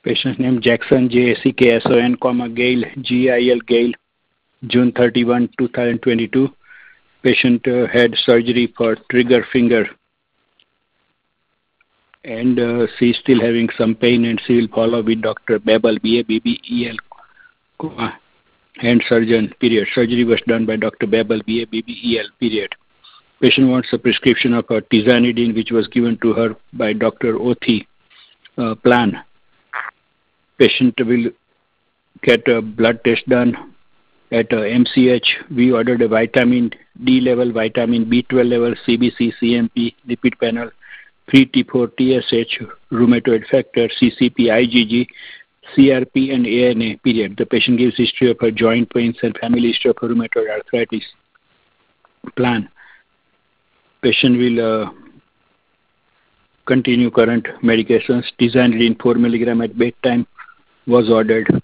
Patient name Jackson, Jackson, Gail, Gil, Gail, June 31, 2022. Patient had surgery for trigger finger, and she is still having some pain, and she will follow with Dr. Babel, B-A-B-B-E-L, hand surgeon, period. Surgery was done by Dr. Babel, B-A-B-B-E-L, period. Patient wants a prescription of tizanidine, which was given to her by Dr. Othi, plan. Patient will get a blood test done at MCH. We ordered a vitamin D level, vitamin B12 level, CBC, CMP, lipid panel, free T4, TSH, rheumatoid factor, CCP, IgG, CRP, and ANA, period. The patient gives history of her joint pains and family history of rheumatoid arthritis. Plan. Patient will continue current medications. Tizanidine 4 mg at bedtime was ordered.